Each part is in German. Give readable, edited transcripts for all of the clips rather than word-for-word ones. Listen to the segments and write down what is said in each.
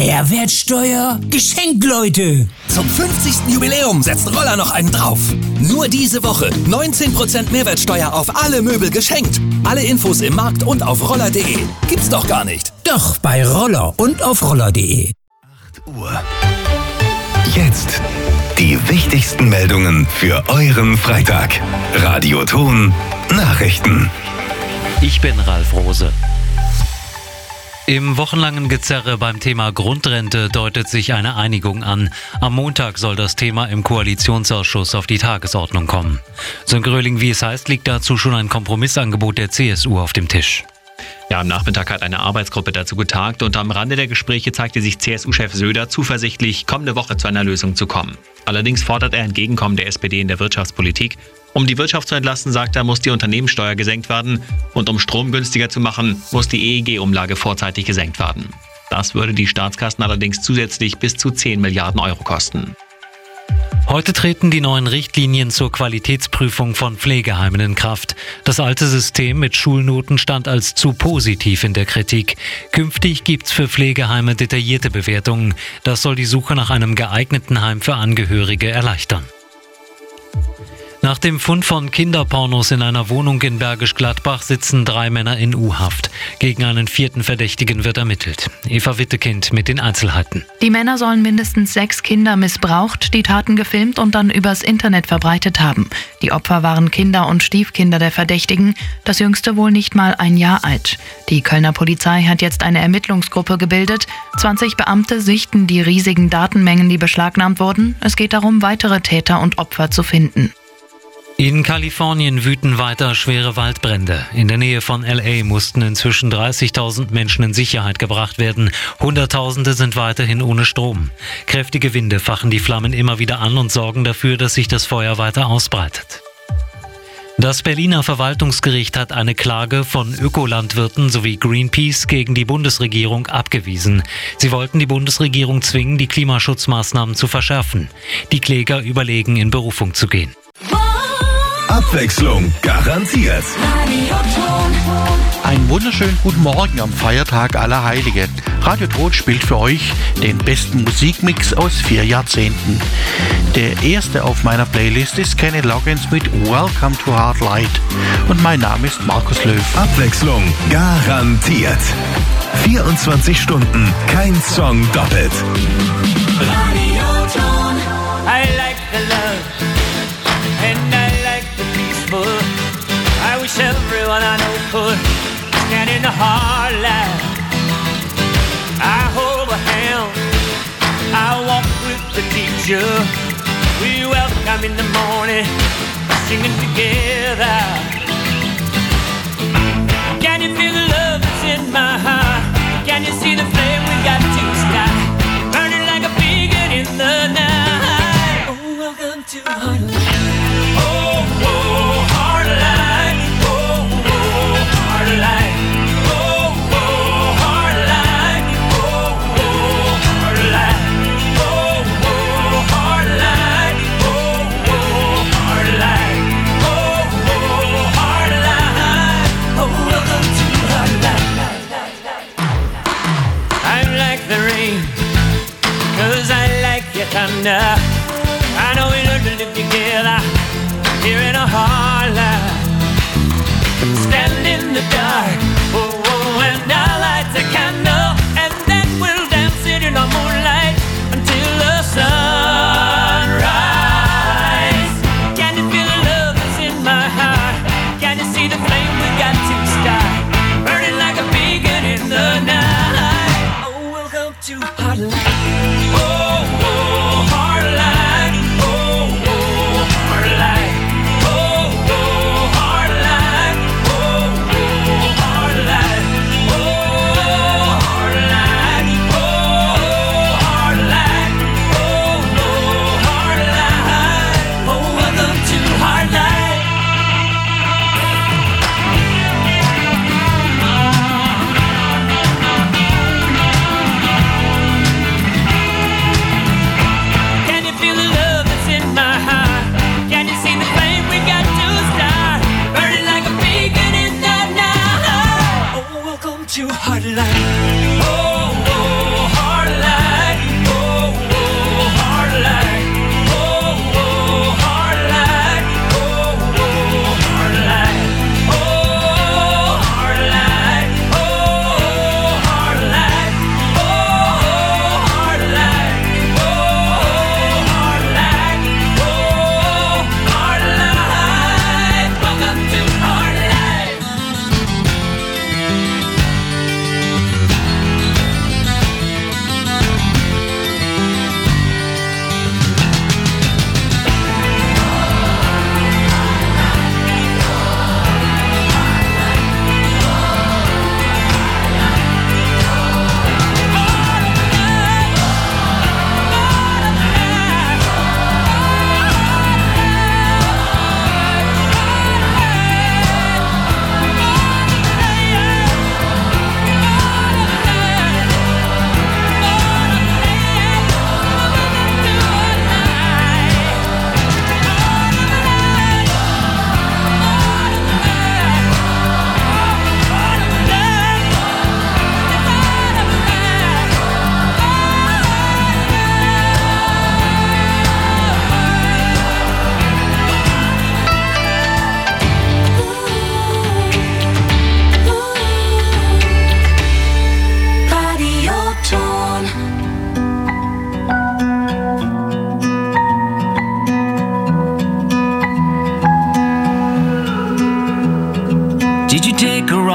Mehrwertsteuer? Geschenkt, Leute! Zum 50. Jubiläum setzt Roller noch einen drauf. Nur diese Woche 19% Mehrwertsteuer auf alle Möbel geschenkt. Alle Infos im Markt und auf roller.de. Gibt's doch gar nicht. Doch, bei Roller und auf roller.de. 8 Uhr. Jetzt die wichtigsten Meldungen für euren Freitag. Radioton Nachrichten. Ich bin Ralf Rose. Im wochenlangen Gezerre beim Thema Grundrente deutet sich eine Einigung an. Am Montag soll das Thema im Koalitionsausschuss auf die Tagesordnung kommen. Sönke Röhling, wie es heißt, liegt dazu schon ein Kompromissangebot der CSU auf dem Tisch. Ja, am Nachmittag hat eine Arbeitsgruppe dazu getagt und am Rande der Gespräche zeigte sich CSU-Chef Söder zuversichtlich, kommende Woche zu einer Lösung zu kommen. Allerdings fordert er Entgegenkommen der SPD in der Wirtschaftspolitik. Um die Wirtschaft zu entlasten, sagt er, muss die Unternehmenssteuer gesenkt werden und um Strom günstiger zu machen, muss die EEG-Umlage vorzeitig gesenkt werden. Das würde die Staatskassen allerdings zusätzlich bis zu 10 Milliarden Euro kosten. Heute treten die neuen Richtlinien zur Qualitätsprüfung von Pflegeheimen in Kraft. Das alte System mit Schulnoten stand als zu positiv in der Kritik. Künftig gibt's für Pflegeheime detaillierte Bewertungen. Das soll die Suche nach einem geeigneten Heim für Angehörige erleichtern. Nach dem Fund von Kinderpornos in einer Wohnung in Bergisch Gladbach sitzen 3 Männer in U-Haft. Gegen einen 4. Verdächtigen wird ermittelt. Eva Wittekind mit den Einzelheiten. Die Männer sollen mindestens 6 Kinder missbraucht, die Taten gefilmt und dann übers Internet verbreitet haben. Die Opfer waren Kinder und Stiefkinder der Verdächtigen, das jüngste wohl nicht mal 1 Jahr alt. Die Kölner Polizei hat jetzt eine Ermittlungsgruppe gebildet. 20 Beamte sichten die riesigen Datenmengen, die beschlagnahmt wurden. Es geht darum, weitere Täter und Opfer zu finden. In Kalifornien wüten weiter schwere Waldbrände. In der Nähe von LA mussten inzwischen 30.000 Menschen in Sicherheit gebracht werden. Hunderttausende sind weiterhin ohne Strom. Kräftige Winde fachen die Flammen immer wieder an und sorgen dafür, dass sich das Feuer weiter ausbreitet. Das Berliner Verwaltungsgericht hat eine Klage von Ökolandwirten sowie Greenpeace gegen die Bundesregierung abgewiesen. Sie wollten die Bundesregierung zwingen, die Klimaschutzmaßnahmen zu verschärfen. Die Kläger überlegen, in Berufung zu gehen. Abwechslung garantiert. Einen wunderschönen guten Morgen am Feiertag aller Heiligen. Radioton spielt für euch den besten Musikmix aus 4 Jahrzehnten. Der erste auf meiner Playlist ist Kenny Loggins mit Welcome to Hard Light. Und mein Name ist Markus Löw. Abwechslung garantiert. 24 Stunden, kein Song doppelt. Radioton. I like the love and I like the peaceful. I wish everyone I know could stand in the hard light. I hold a hand, I walk with the teacher. We welcome in the morning, singing together. Can you feel the love that's in my heart? Can you see the flame we got to start? Burning like a beacon in the night. Oh, welcome to Hard Light. Oh, oh, Hard Light. Oh, oh, Hard Light. Oh, oh, Hard Light. Oh, oh, Hard Light. Oh, oh, Hard Light. Oh, oh, Hard Light. Oh, oh, Hard Light. Oh, welcome to Hard Light. I like the rain, 'cause I like your thunder. I know we learned to live together here in a hard life. Stand in the dark, oh, oh, and I'll light a candle, and then we'll dance it in the moonlight until the sunrise. Can you feel the love that's in my heart? Can you see the flame we got to start? Burning like a beacon in the night. Oh, welcome to Hard Light. Oh, oh, Hard Light. Oh, oh, Hard Light. Oh, oh, Hard Light. Oh, oh, Hard Light. Oh, Hard Light. Oh, Hard Light. Oh, oh, Hard Light. Oh, welcome to Hard Light.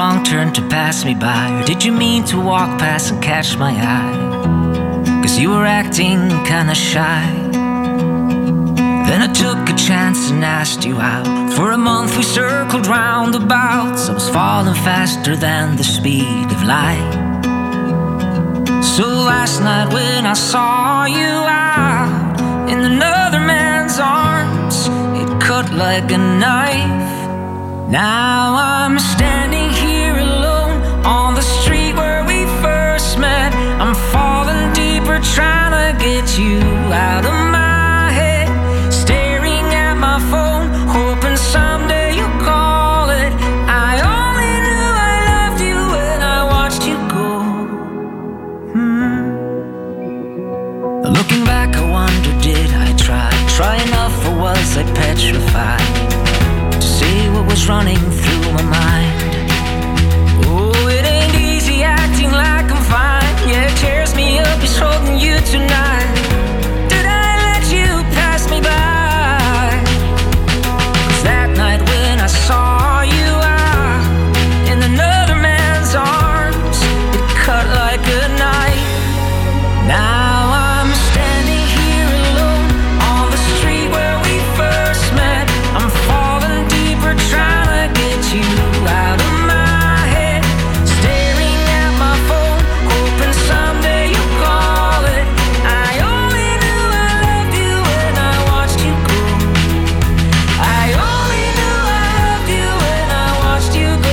wrong turn to pass me by? Or did you mean to walk past and catch my eye? 'Cause you were acting kinda shy. Then I took a chance and asked you out. For a month we circled roundabouts. I was falling faster than the speed of light. So last night when I saw you out in another man's arms, it cut like a knife. Now I'm standing here alone on the street where we first met. I'm falling deeper trying to get you out of my head. Staring at my phone, hoping someday you'll call it. I only knew I loved you when I watched you go. Looking back, I wonder, did I try enough, or was I petrified to see what was running through my mind? Oh, it ain't easy acting like I'm fine. Yeah, it tears me up, it's holding you tonight. Did I let you pass me by? 'Cause that night when I saw you out in another man's arms, it cut like a knife. Now I'm standing here alone on the street where we first met. I'm falling deeper trying to get you out of my head. Staring at my phone, hoping someday you'll call it. I only knew I loved you when I watched you go. I only knew I loved you when I watched you go.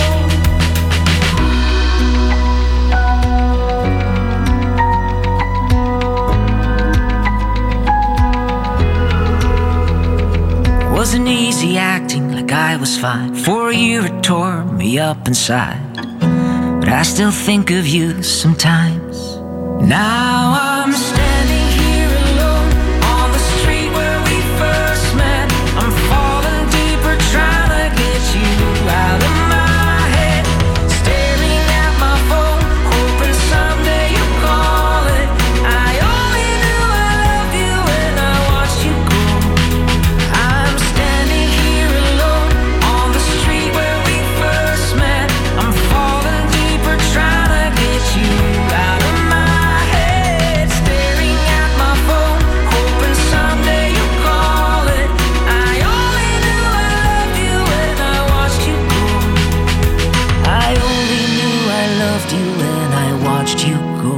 Wasn't easy acting like I was fine. For a year it tore me up inside, but I still think of you sometimes. Now I'm standing here alone on the street where we first met. I'm falling deeper trying to get you out of my head. Staring at my phone, hoping someday you'll call it. I only knew I loved you when I watched you go. I'm standing here alone on the street where we first met. I'm falling deeper trying to get you out of my head. Staring at my phone, hoping someday you'll call it. I only knew I loved you when I watched you go. I only knew I loved you when I watched you go.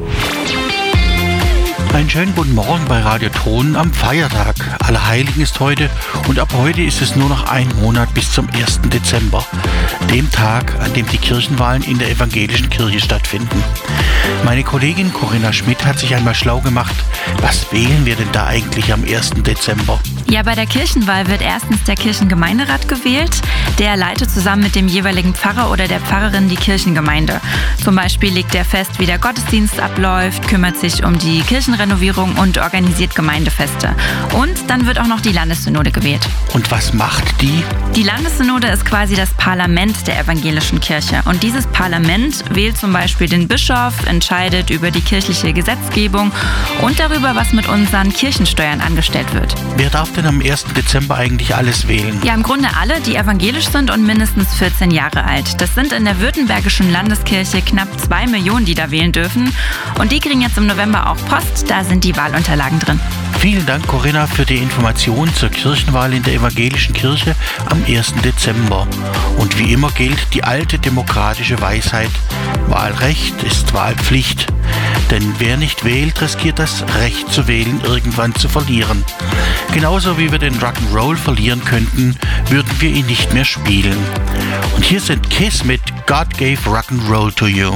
Einen schönen guten Morgen bei Radio Thron am Feiertag. Allerheiligen ist heute und ab heute ist es nur noch ein Monat bis zum 1. Dezember, dem Tag, an dem die Kirchenwahlen in der evangelischen Kirche stattfinden. Meine Kollegin Corinna Schmidt hat sich einmal schlau gemacht. Was wählen wir denn da eigentlich am 1. Dezember? Ja, bei der Kirchenwahl wird erstens der Kirchengemeinderat gewählt. Der leitet zusammen mit dem jeweiligen Pfarrer oder der Pfarrerin die Kirchengemeinde. Zum Beispiel legt er fest, wie der Gottesdienst abläuft, kümmert sich um die Kirchenrenovierung und organisiert Gemeindefeste. Und dann wird auch noch die Landessynode gewählt. Und was macht die? Die Landessynode ist quasi das Parlament der evangelischen Kirche. Und dieses Parlament wählt zum Beispiel den Bischof, entscheidet über die kirchliche Gesetzgebung und darüber, was mit unseren Kirchensteuern angestellt wird. Wer darf denn am 1. Dezember eigentlich alles wählen? Ja, im Grunde alle, die evangelisch sind und mindestens 14 Jahre alt. Das sind in der württembergischen Landeskirche knapp 2 Millionen, die da wählen dürfen. Und die kriegen jetzt im November auch Post, da sind die Wahlunterlagen drin. Vielen Dank, Corinna, für die Information zur Kirchenwahl in der evangelischen Kirche am 1. Dezember. Und wie immer gilt die alte demokratische Weisheit: Wahlrecht ist Wahlpflicht. Denn wer nicht wählt, riskiert das Recht zu wählen irgendwann zu verlieren. Genauso wie wir den Rock'n'Roll verlieren könnten, würden wir ihn nicht mehr spielen. Und hier sind Kiss mit God Gave Rock'n'Roll to You.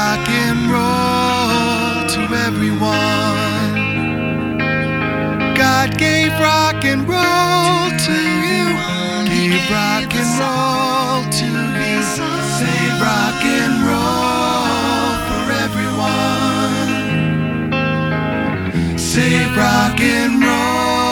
rock and roll to everyone. God gave rock and roll to you. Gave rock and roll to you. Say rock and roll for everyone. Say rock and roll.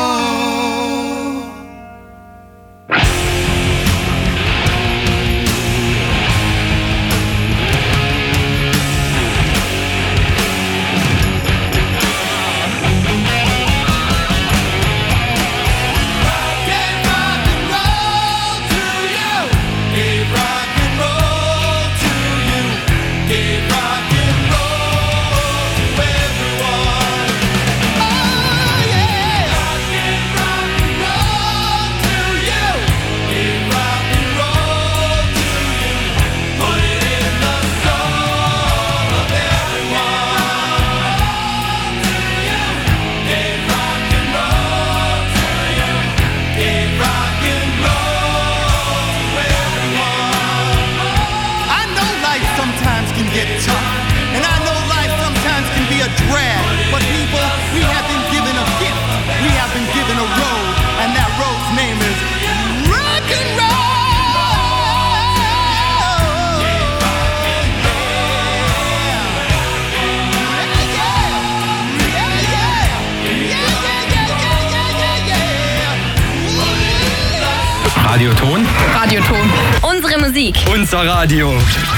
Radioton? Radioton. Unsere Musik. Unser Radio.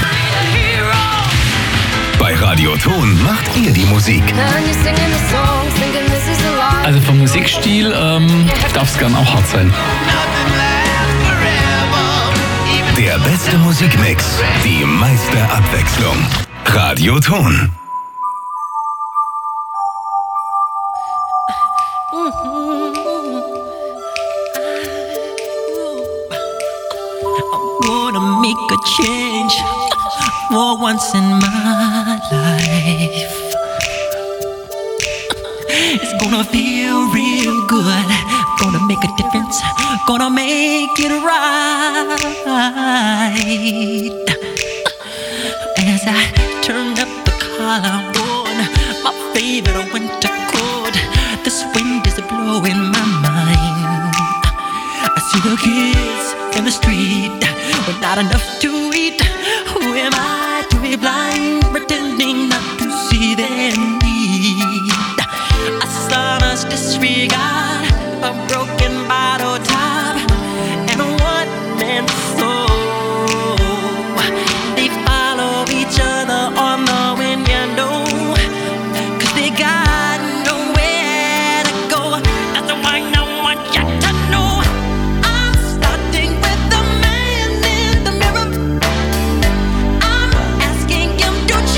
Bei Radioton macht ihr die Musik. Also vom Musikstil darf es gern auch hart sein. Der beste Musikmix, die meiste Abwechslung. Radioton. Gonna make a change for once in my life. It's gonna feel real good. Gonna make a difference. Gonna make it right. As I turn up the collar on my favorite winter coat, this wind is blowing my mind. I see the kids in the street with not enough to eat. Who am I to be blind, pretending not to see their need? A son's disregard, a broken bottle top, and a one-man soul. They follow each other on the wind, you know, 'cause they got nowhere to go. That's why no one got to know. I'm starting with the man in the mirror. I'm asking him to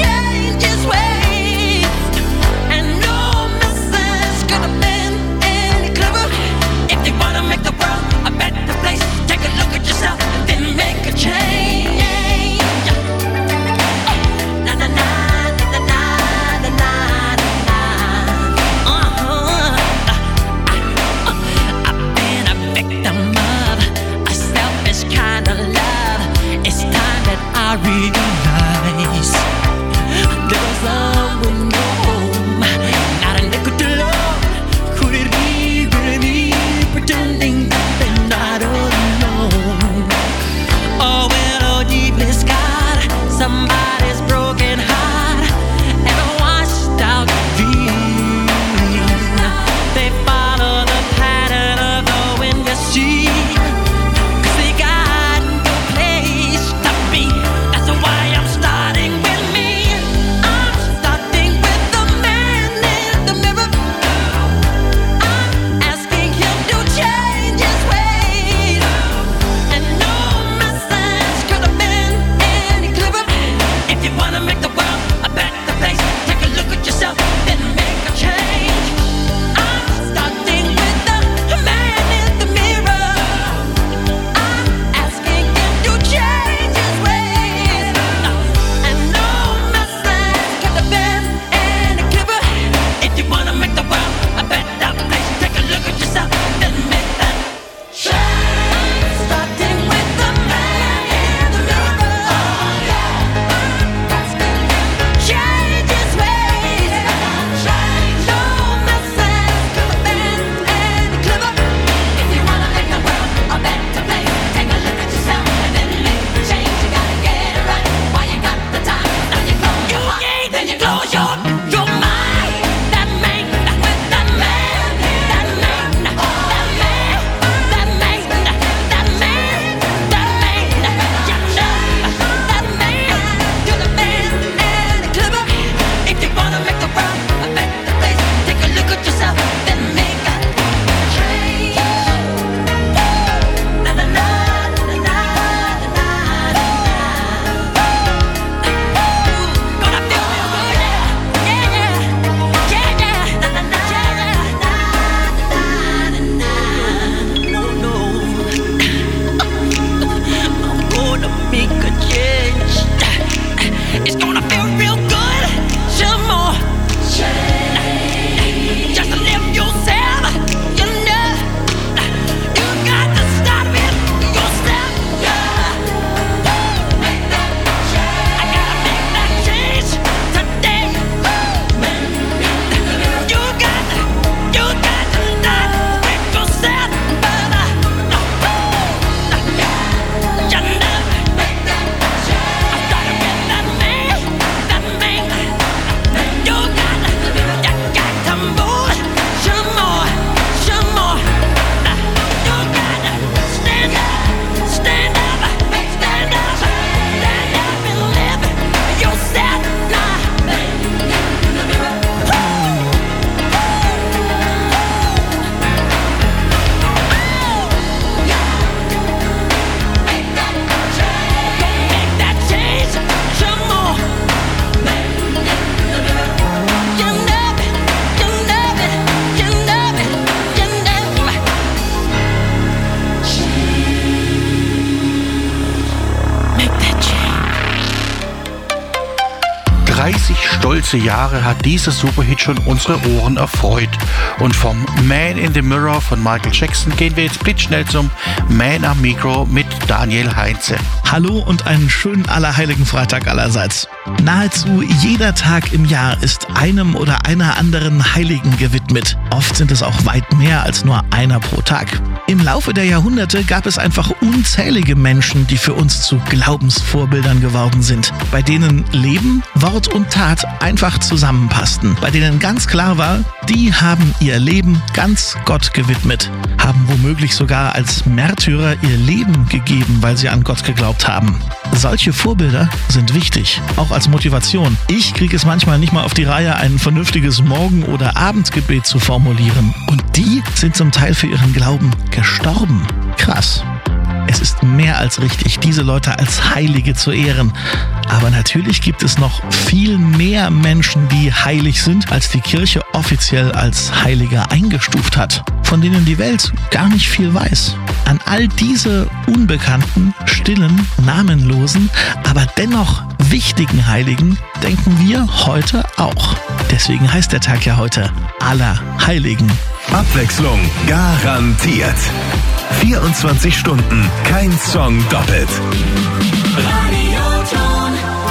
stolze Jahre hat dieser Superhit schon unsere Ohren erfreut. Und vom Man in the Mirror von Michael Jackson gehen wir jetzt blitzschnell zum Man am Mikro mit Daniel Heinze. Hallo und einen schönen Allerheiligen Freitag allerseits. Nahezu jeder Tag im Jahr ist einem oder einer anderen Heiligen gewidmet. Oft sind es auch weit mehr als nur einer pro Tag. Im Laufe der Jahrhunderte gab es einfach unzählige Menschen, die für uns zu Glaubensvorbildern geworden sind, bei denen Leben, Wort und Tat einfach zusammenpassten, bei denen ganz klar war, die haben ihr Leben ganz Gott gewidmet, haben womöglich sogar als Märtyrer ihr Leben gegeben, weil sie an Gott geglaubt haben. Solche Vorbilder sind wichtig, auch als Motivation. Ich kriege es manchmal nicht mal auf die Reihe, ein vernünftiges Morgen- oder Abendgebet zu formulieren. Und die sind zum Teil für ihren Glauben gestorben. Krass. Es ist mehr als richtig, diese Leute als Heilige zu ehren. Aber natürlich gibt es noch viel mehr Menschen, die heilig sind, als die Kirche offiziell als Heilige eingestuft hat, von denen die Welt gar nicht viel weiß. An all diese unbekannten, stillen, namenlosen, aber dennoch wichtigen Heiligen denken wir heute auch. Deswegen heißt der Tag ja heute Allerheiligen. Abwechslung garantiert. 24 Stunden, kein Song doppelt. Radioton.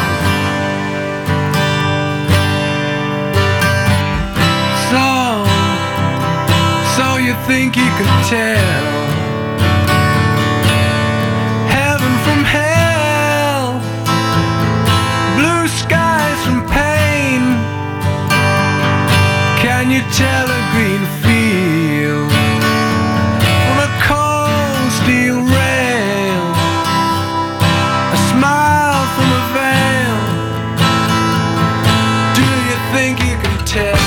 So you think you could tell heaven from hell, blue skies from pain? Can you tell a green field from a cold steel rail, a smile from a veil? Do you think you can tell?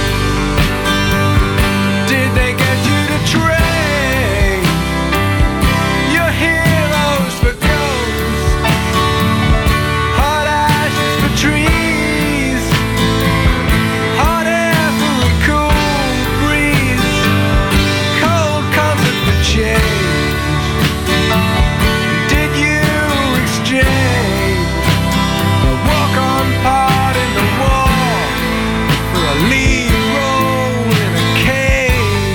Did they get you to trade your heroes for ghosts, hot ashes for trees, hot air for a cool breeze, cold comfort for change? Did you exchange a walk-on part in the war for a lead role in a cage?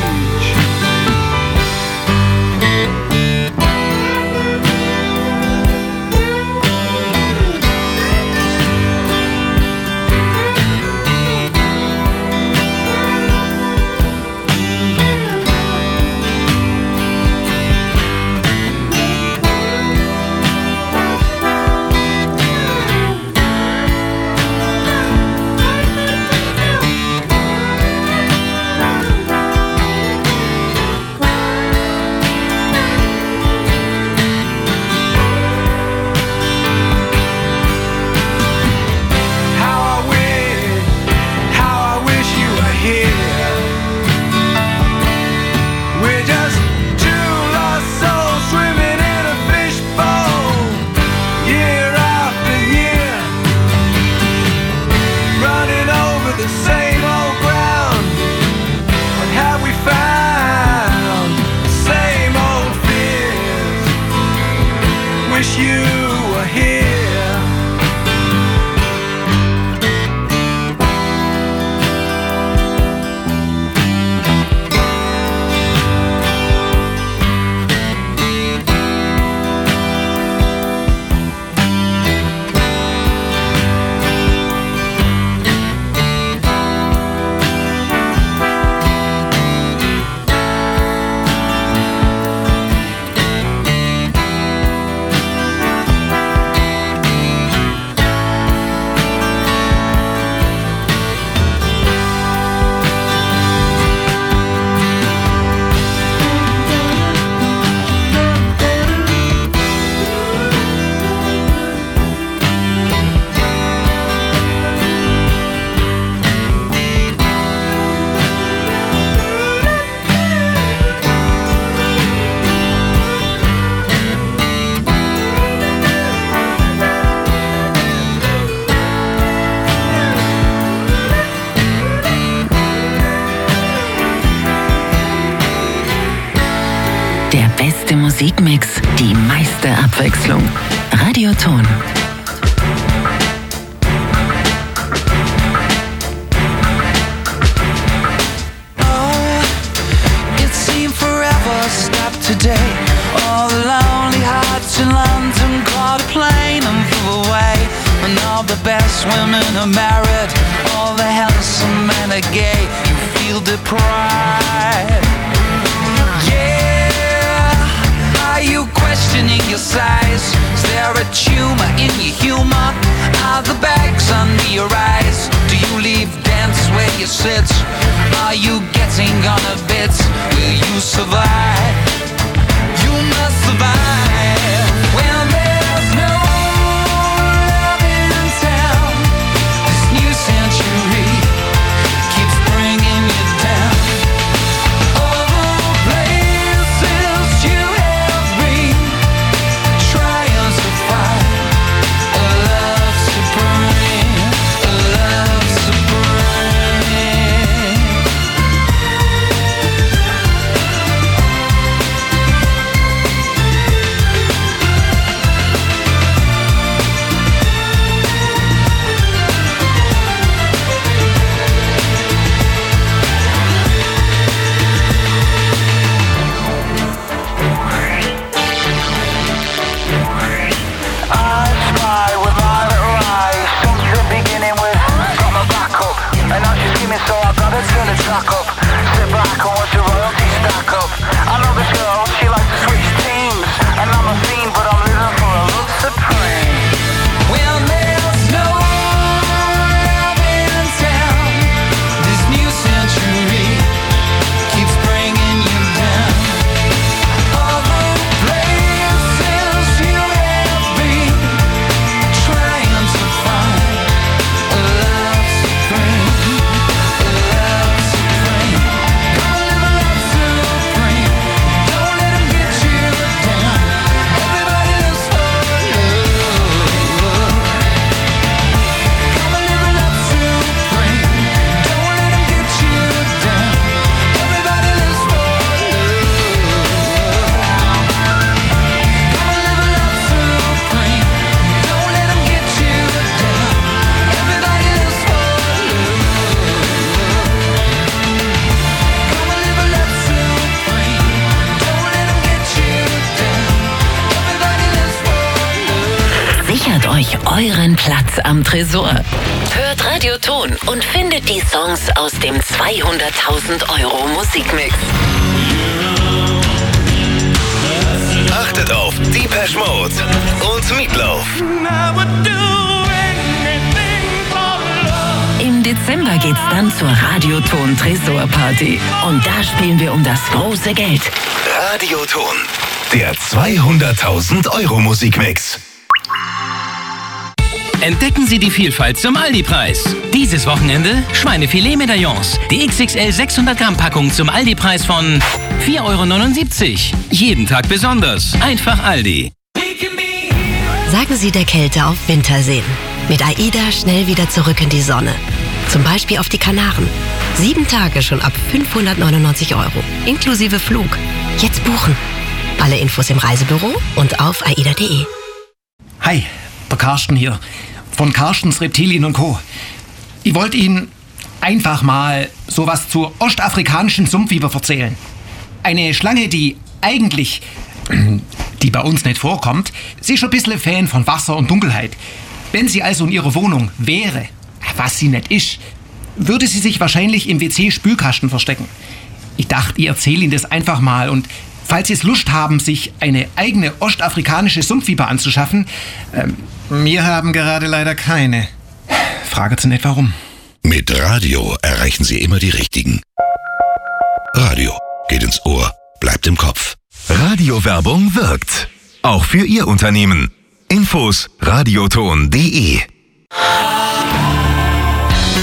How I wish you were here. We're just two lost souls swimming in a fishbowl, year after year, running over the same old ground. What have we found? Same old fears. Wish you were here. Der beste Musikmix, die meiste Abwechslung. Radioton. a gay, you feel deprived. Yeah, are you questioning your size? Is there a tumor in your humor? Are the bags under your eyes? Do you leave dance where you sit? Are you getting on a bit? Will you survive? You must survive. When there's no love in town, this new century keeps bringing you down. All the places you have been, trying to find a love supreme, a love supreme. So I gotta turn the track up. Sit back and watch the royalties stack up. I know this girl, she likes to switch teams, and I'm a fiend, but I'm living for a love supreme. When there's no love in town, this new century keeps bringing you down. All the places you have been, trying to find a love supreme. Sichert euch euren Platz am Tresor. Hört Radioton und findet die Songs aus dem 200.000 Euro Musikmix. Achtet auf Depeche Mode und Meatloaf. Im Dezember geht's dann zur Radioton Tresorparty. Und da spielen wir um das große Geld. Radioton, der 200.000 Euro Musikmix. Entdecken Sie die Vielfalt zum Aldi-Preis. Dieses Wochenende Schweinefilet-Medaillons. Die XXL 600 Gramm Packung zum Aldi-Preis von 4,79 €. Jeden Tag besonders. Einfach Aldi. Sagen Sie der Kälte auf Winterseen. Mit AIDA schnell wieder zurück in die Sonne. Zum Beispiel auf die Kanaren. 7 Tage schon ab 599 €. Inklusive Flug. Jetzt buchen. Alle Infos im Reisebüro und auf aida.de. Hi, der Carsten hier. Von Carstens Reptilien & Co. Ich wollte Ihnen einfach mal sowas zur ostafrikanischen Sumpfviper erzählen. Eine Schlange, die eigentlich, die bei uns nicht vorkommt, sie ist schon ein bisschen Fan von Wasser und Dunkelheit. Wenn sie also in ihrer Wohnung wäre, was sie nicht ist, würde sie sich wahrscheinlich im WC-Spülkasten verstecken. Ich dachte, ich erzähle Ihnen das einfach mal und falls Sie es Lust haben, sich eine eigene ostafrikanische Sumpfviper anzuschaffen, wir haben gerade leider keine. Frage Sie nicht warum. Mit Radio erreichen Sie immer die Richtigen. Radio geht ins Ohr, bleibt im Kopf. Radiowerbung wirkt. Auch für Ihr Unternehmen. Infos radioton.de